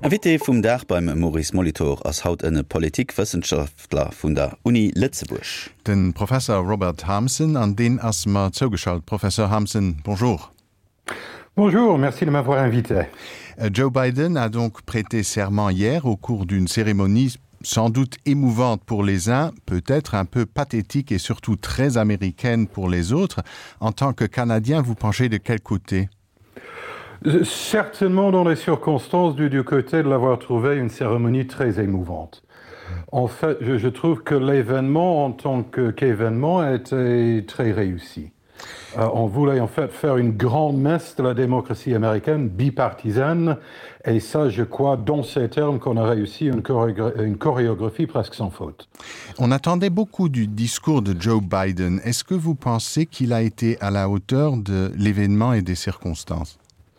Invité vum Dach beim Maurice Molitor ass haut enne Politikwissenschaftler vun der Uni Lützeburg. Den Professor Robert Harmsen, an den ass ma zougeschalt. Professor Harmsen, bonjour. Bonjour, merci de m'avoir invité. Joe Biden a donc prêté serment hier au cours d'une cérémonie sans doute émouvante pour les uns, peut-être un peu pathétique et surtout très américaine pour les autres. En tant que Canadien, vous penchez de quel côté ? Certainement dans les circonstances du côté de l'avoir trouvé une cérémonie très émouvante. En fait, je trouve que l'événement en tant qu'événement a été très réussi. On voulait en fait faire une grande messe de la démocratie américaine bipartisane et ça, je crois, dans ces termes qu'on a réussi une chorégraphie presque sans faute. On attendait beaucoup du discours de Joe Biden. Est-ce que vous pensez qu'il a été à la hauteur de l'événement et des circonstances ?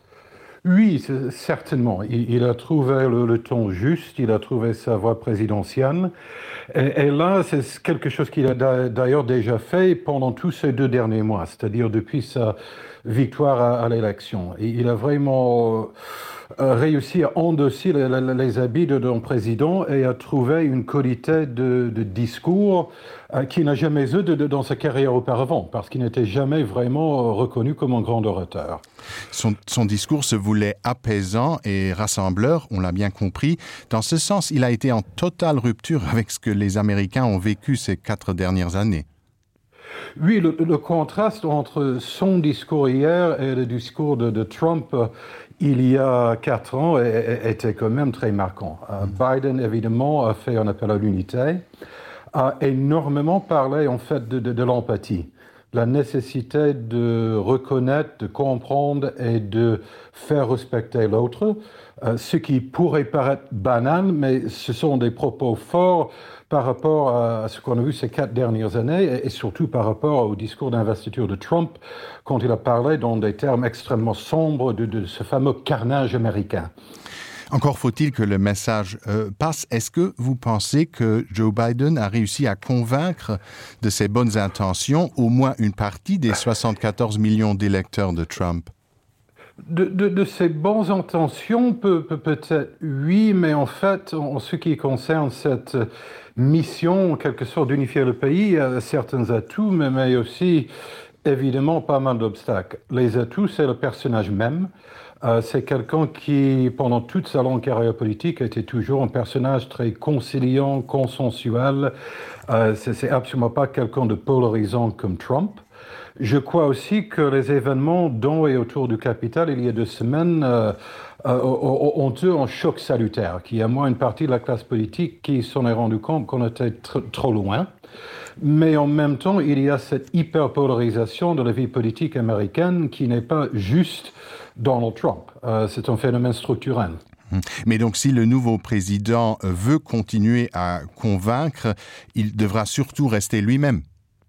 Oui, certainement. Il a trouvé le ton juste, il a trouvé sa voix présidentielle. Et là, c'est quelque chose qu'il a d'ailleurs déjà fait pendant tous ces 2 derniers mois, c'est-à-dire depuis sa victoire à l'élection. Et il a vraiment réussi à endosser les habits d'un président et à trouver une qualité de discours qu'il n'a jamais eu dans sa carrière auparavant, parce qu'il n'était jamais vraiment reconnu comme un grand orateur. Son discours se voulait apaisant et rassembleur, on l'a bien compris. Dans ce sens, il a été en totale rupture avec ce que les Américains ont vécu ces 4 dernières années. Oui, le contraste entre son discours hier et le discours de Trump il y a 4 ans était quand même très marquant. Biden, évidemment, a fait un appel à l'unité, a énormément parlé en fait de l'empathie, la nécessité de reconnaître, de comprendre et de faire respecter l'autre, ce qui pourrait paraître banal, mais ce sont des propos forts par rapport à ce qu'on a vu ces 4 dernières années et surtout par rapport au discours d'investiture de Trump quand il a parlé dans des termes extrêmement sombres de ce fameux carnage américain. Encore faut-il que le message passe. Est-ce que vous pensez que Joe Biden a réussi à convaincre de ses bonnes intentions au moins une partie des 74 millions d'électeurs de Trump ? De ses bonnes intentions, peut-être oui, mais en fait, en ce qui concerne cette mission, en quelque sorte, d'unifier le pays, il y a certains atouts, mais aussi, évidemment, pas mal d'obstacles. Les atouts, c'est le personnage même. C'est quelqu'un qui, pendant toute sa longue carrière politique, a été toujours un personnage très conciliant, consensuel. C'est absolument pas quelqu'un de polarisant comme Trump. Je crois aussi que les événements dans et autour du Capitole, il y a 2 semaines, ont eu un choc salutaire, qu'il y a moins une partie de la classe politique qui s'en est rendu compte qu'on était trop loin. Mais en même temps, il y a cette hyperpolarisation de la vie politique américaine qui n'est pas juste Donald Trump. C'est un phénomène structurel. Mais donc, si le nouveau président veut continuer à convaincre, il devra surtout rester lui-même.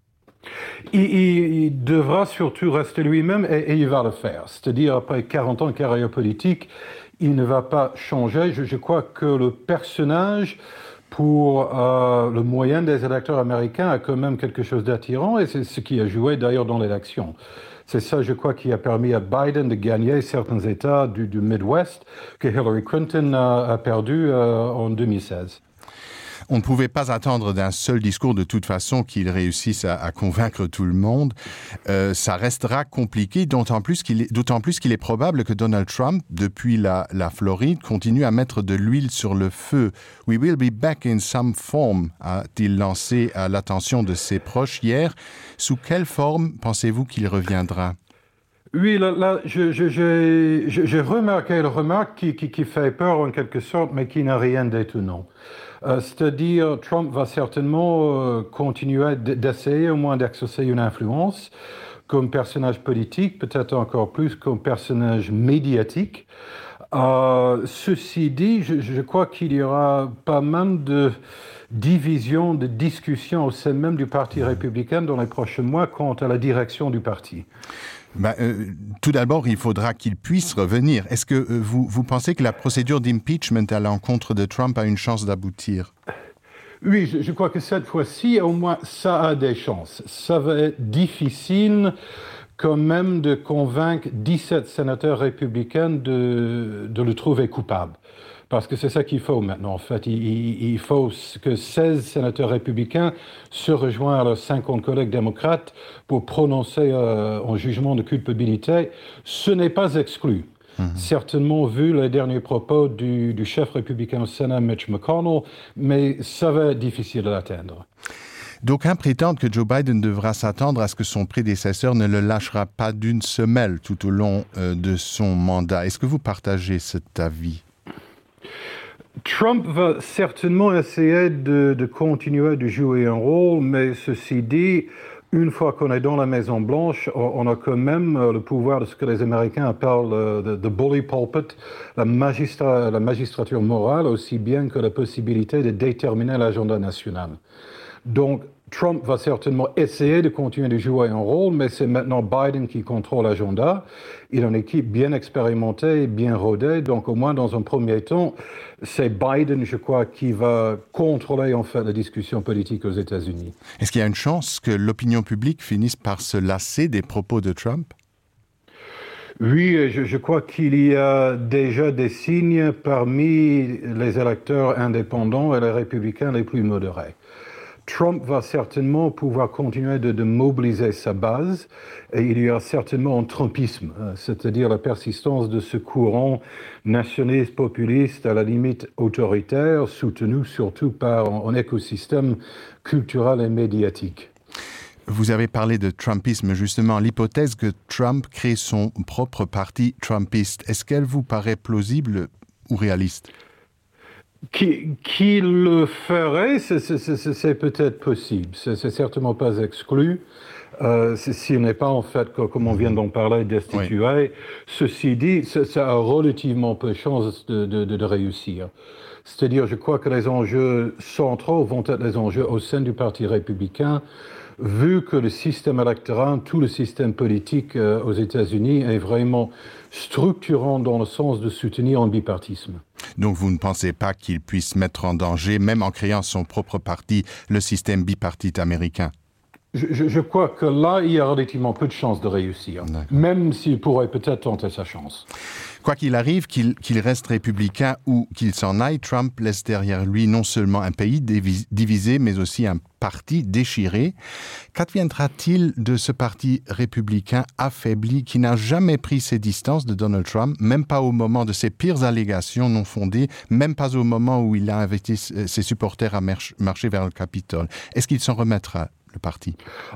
Il devra surtout rester lui-même et il va le faire. C'est-à-dire, après 40 ans de carrière politique, il ne va pas changer. Je crois que le personnage, pour le moyen des électeurs américains, a quand même quelque chose d'attirant et c'est ce qui a joué d'ailleurs dans l'élection. C'est ça, je crois, qui a permis à Biden de gagner certains États du Midwest que Hillary Clinton a perdu en 2016. On ne pouvait pas attendre d'un seul discours de toute façon qu'il réussisse à convaincre tout le monde. Ça restera compliqué, d'autant plus qu'il est probable que Donald Trump, depuis la Floride, continue à mettre de l'huile sur le feu. « We will be back in some form », a-t-il lancé à l'attention de ses proches hier. Sous quelle forme pensez-vous qu'il reviendra ? Oui, là j'ai remarqué la remarque qui fait peur en quelque sorte, mais qui n'a rien d'étonnant. C'est-à-dire, Trump va certainement continuer d'essayer au moins d'exercer une influence comme personnage politique, peut-être encore plus comme personnage médiatique. Ceci dit, je crois qu'il y aura pas mal de divisions, de discussions au sein même du Parti républicain dans les prochains mois quant à la direction du parti. Tout d'abord, il faudra qu'il puisse revenir. Est-ce que vous pensez que la procédure d'impeachment à l'encontre de Trump a une chance d'aboutir ? Oui, je crois que cette fois-ci, au moins, ça a des chances. Ça va être difficile quand même de convaincre 17 sénateurs républicains de le trouver coupable. Parce que c'est ça qu'il faut maintenant. En fait, il faut que 16 sénateurs républicains se rejoignent à leurs 50 collègues démocrates pour prononcer un jugement de culpabilité. Ce n'est pas exclu. Certainement vu les derniers propos du chef républicain au Sénat, Mitch McConnell, mais ça va être difficile de l'atteindre. D'aucuns prétendent que Joe Biden devra s'attendre à ce que son prédécesseur ne le lâchera pas d'une semelle tout au long de son mandat. Est-ce que vous partagez cet avis? Trump va certainement essayer de continuer de jouer un rôle, mais ceci dit, une fois qu'on est dans la Maison-Blanche, on a quand même le pouvoir de ce que les Américains appellent the bully pulpit, la magistrature morale, aussi bien que la possibilité de déterminer l'agenda national. Donc, Trump va certainement essayer de continuer de jouer un rôle, mais c'est maintenant Biden qui contrôle l'agenda. Il a une équipe bien expérimentée, bien rodée, donc au moins dans un premier temps, c'est Biden, je crois, qui va contrôler en fait la discussion politique aux États-Unis. Est-ce qu'il y a une chance que l'opinion publique finisse par se lasser des propos de Trump? Oui, je crois qu'il y a déjà des signes parmi les électeurs indépendants et les républicains les plus modérés. Trump va certainement pouvoir continuer de mobiliser sa base et il y aura certainement un trumpisme, c'est-à-dire la persistance de ce courant nationaliste populiste à la limite autoritaire, soutenu surtout par un écosystème culturel et médiatique. Vous avez parlé de trumpisme, justement. L'hypothèse que Trump crée son propre parti trumpiste, est-ce qu'elle vous paraît plausible ou réaliste? Qui le ferait, c'est peut-être possible. C'est certainement pas exclu. S'il n'est pas, en fait, comme on vient d'en parler, destitué. Oui. Ceci dit, ça a relativement peu de chances de réussir. C'est-à-dire, je crois que les enjeux centraux vont être les enjeux au sein du Parti républicain, vu que le système électoral, tout le système politique aux États-Unis est vraiment structurant dans le sens de soutenir un bipartisme. Donc vous ne pensez pas qu'il puisse mettre en danger, même en créant son propre parti, le système bipartite américain? Je crois que là, il y a relativement peu de chances de réussir, même s'il pourrait peut-être tenter sa chance. Quoi qu'il arrive, qu'il reste républicain ou qu'il s'en aille, Trump laisse derrière lui non seulement un pays divisé, mais aussi un parti déchiré. Qu'adviendra-t-il de ce parti républicain affaibli qui n'a jamais pris ses distances de Donald Trump, même pas au moment de ses pires allégations non fondées, même pas au moment où il a invité ses supporters à marcher vers le Capitole? Est-ce qu'il s'en remettra, le parti?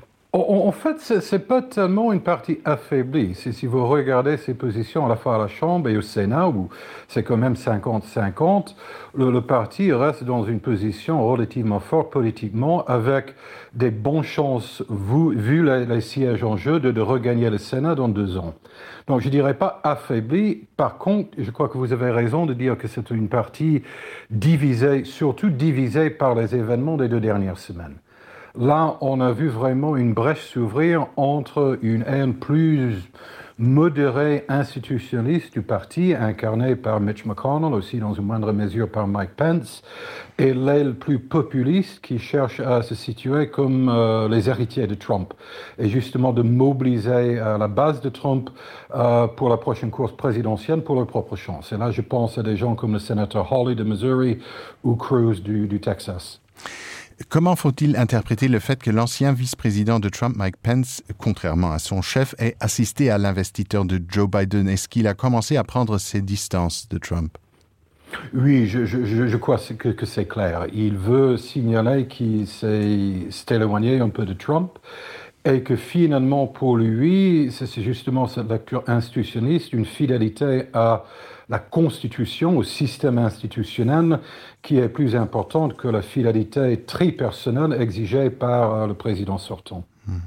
En fait, c'est pas tellement une partie affaiblie. Si vous regardez ses positions à la fois à la Chambre et au Sénat, où c'est quand même 50-50, le parti reste dans une position relativement forte politiquement, avec des bonnes chances, vu les sièges en jeu, de regagner le Sénat dans 2 ans. Donc je dirais pas affaibli. Par contre, je crois que vous avez raison de dire que c'est une partie divisée, surtout divisée par les événements des 2 dernières semaines. Là, on a vu vraiment une brèche s'ouvrir entre une aile plus modérée institutionnaliste du parti, incarnée par Mitch McConnell, aussi dans une moindre mesure par Mike Pence, et l'aile plus populiste qui cherche à se situer comme les héritiers de Trump. Et justement de mobiliser la base de Trump pour la prochaine course présidentielle pour leur propre chance. Et là, je pense à des gens comme le sénateur Hawley de Missouri ou Cruz du Texas. Comment faut-il interpréter le fait que l'ancien vice-président de Trump, Mike Pence, contrairement à son chef, ait assisté à l'investiture de Joe Biden? Est-ce qu'il a commencé à prendre ses distances de Trump? Oui, je crois que c'est clair. Il veut signaler qu'il s'est éloigné un peu de Trump et que finalement, pour lui, c'est justement cette lecture institutionniste, une fidélité à la Constitution, au système institutionnel, qui est plus importante que la fidélité très personnelle exigée par le président sortant.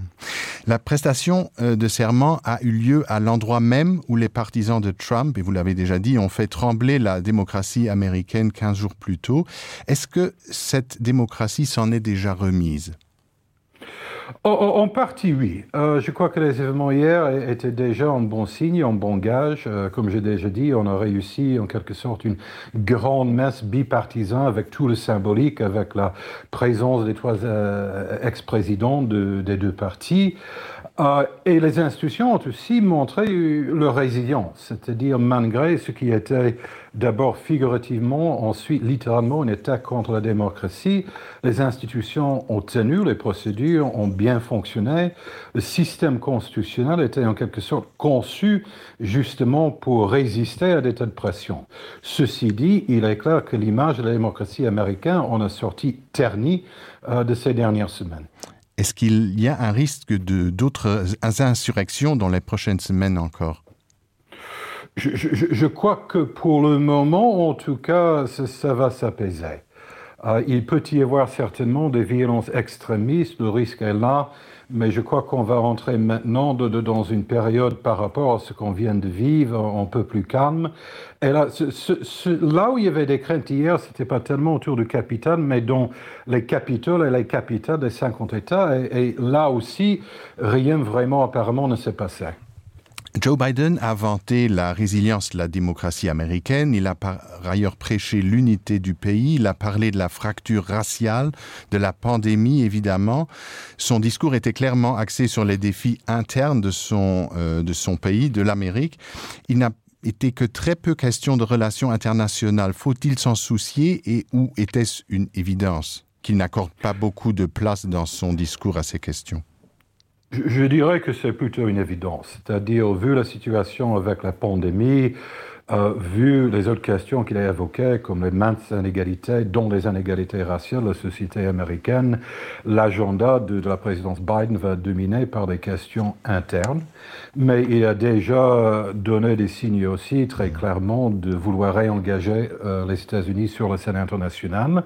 La prestation de serment a eu lieu à l'endroit même où les partisans de Trump, et vous l'avez déjà dit, ont fait trembler la démocratie américaine 15 jours plus tôt. Est-ce que cette démocratie s'en est déjà remise? En partie, oui. Je crois que les événements hier étaient déjà un bon signe, un bon gage. Comme j'ai déjà dit, on a réussi en quelque sorte une grande messe bipartisane avec tout le symbolique, avec la présence des 3 ex-présidents des 2 partis. Et les institutions ont aussi montré leur résilience, c'est-à-dire malgré ce qui était d'abord figurativement, ensuite littéralement une attaque contre la démocratie, les institutions ont tenu, les procédures ont bien fonctionné, le système constitutionnel était en quelque sorte conçu justement pour résister à des tas de pression. Ceci dit, il est clair que l'image de la démocratie américaine en a sorti ternie de ces dernières semaines. Est-ce qu'il y a un risque d'autres insurrections dans les prochaines semaines encore? Je crois que pour le moment, en tout cas, ça va s'apaiser. Il peut y avoir certainement des violences extrémistes, le risque est là, mais je crois qu'on va rentrer maintenant dans une période par rapport à ce qu'on vient de vivre, un peu plus calme. Et là, là où il y avait des craintes hier, ce n'était pas tellement autour du Capitole, mais dans les capitales et les capitales des 50 États. Et là aussi, rien vraiment apparemment ne s'est passé. Joe Biden a vanté la résilience de la démocratie américaine. Il a par ailleurs prêché l'unité du pays. Il a parlé de la fracture raciale, de la pandémie, évidemment. Son discours était clairement axé sur les défis internes de son pays, de l'Amérique. Il n'a été que très peu question de relations internationales. Faut-il s'en soucier et ou était-ce une évidence qu'il n'accorde pas beaucoup de place dans son discours à ces questions? Je dirais que c'est plutôt une évidence, c'est-à-dire vu la situation avec la pandémie, vu les autres questions qu'il a évoquées, comme les minces inégalités, dont les inégalités raciales de la société américaine, l'agenda de la présidence Biden va dominer par des questions internes, mais il a déjà donné des signes aussi très clairement de vouloir réengager les États-Unis sur la scène internationale.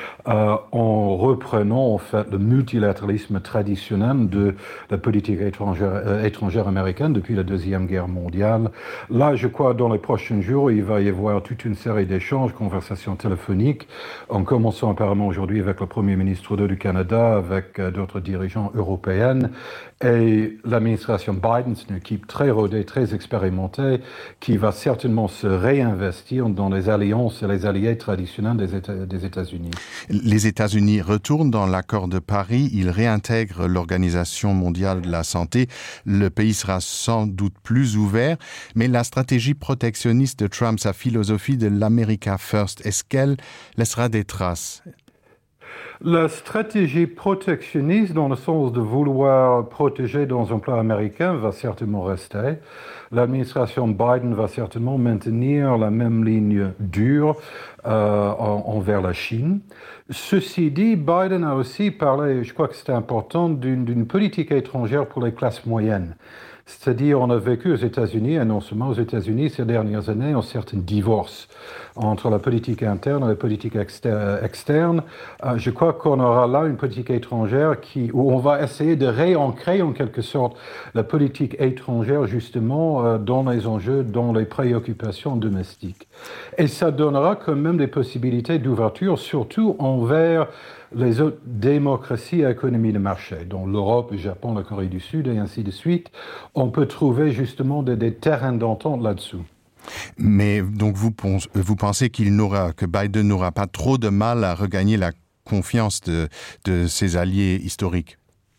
En reprenant en fait le multilatéralisme traditionnel de la politique étrangère américaine depuis la Deuxième Guerre mondiale. Là, je crois, dans les prochains jours, il va y avoir toute une série d'échanges, conversations téléphoniques, en commençant apparemment aujourd'hui avec le Premier ministre du Canada, avec d'autres dirigeants européens. Et l'administration Biden, c'est une équipe très rodée, très expérimentée, qui va certainement se réinvestir dans les alliances et les alliés traditionnels des États-Unis. Les États-Unis retournent dans l'accord de Paris, ils réintègrent l'Organisation mondiale de la santé. Le pays sera sans doute plus ouvert, mais la stratégie protectionniste de Trump, sa philosophie de l'America First, est-ce qu'elle laissera des traces? La stratégie protectionniste, dans le sens de vouloir protéger dans un plan américain, va certainement rester. L'administration Biden va certainement maintenir la même ligne dure envers la Chine. Ceci dit, Biden a aussi parlé, je crois que c'était important, d'une politique étrangère pour les classes moyennes. C'est-à-dire, on a vécu aux États-Unis, et non seulement aux États-Unis, ces dernières années, un certain divorce entre la politique interne et la politique externe. Je crois qu'on aura là une politique étrangère où on va essayer de réancrer en quelque sorte la politique étrangère justement dans les enjeux, dans les préoccupations domestiques. Et ça donnera quand même des possibilités d'ouverture, surtout envers les autres démocraties à économie de marché, dont l'Europe, le Japon, la Corée du Sud et ainsi de suite. On peut trouver justement des terrains d'entente là-dessous. Mais donc vous pensez que Biden n'aura pas trop de mal à regagner la confiance de ses alliés historiques?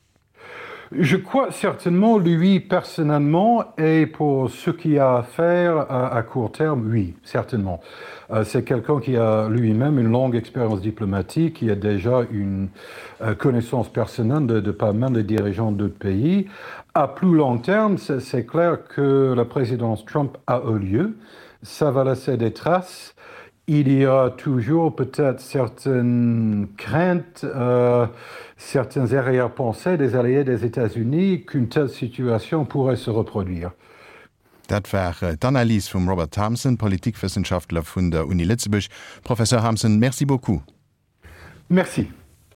Je crois certainement, lui, personnellement, et pour ce qu'il y a à faire à court terme, oui, certainement. C'est quelqu'un qui a lui-même une longue expérience diplomatique, qui a déjà une connaissance personnelle de pas mal de dirigeants d'autres pays. À plus long terme, c'est clair que la présidence Trump a eu lieu. Ça va laisser des traces. Il y a toujours peut-être certaines craintes, certaines arrière-pensées des alliés des États-Unis qu'une telle situation pourrait se reproduire. Dat war d'Analyse vum Robert Thompson, Politikwissenschaftler vun der Uni Lützeburg. Professor Thompson, merci beaucoup. Merci.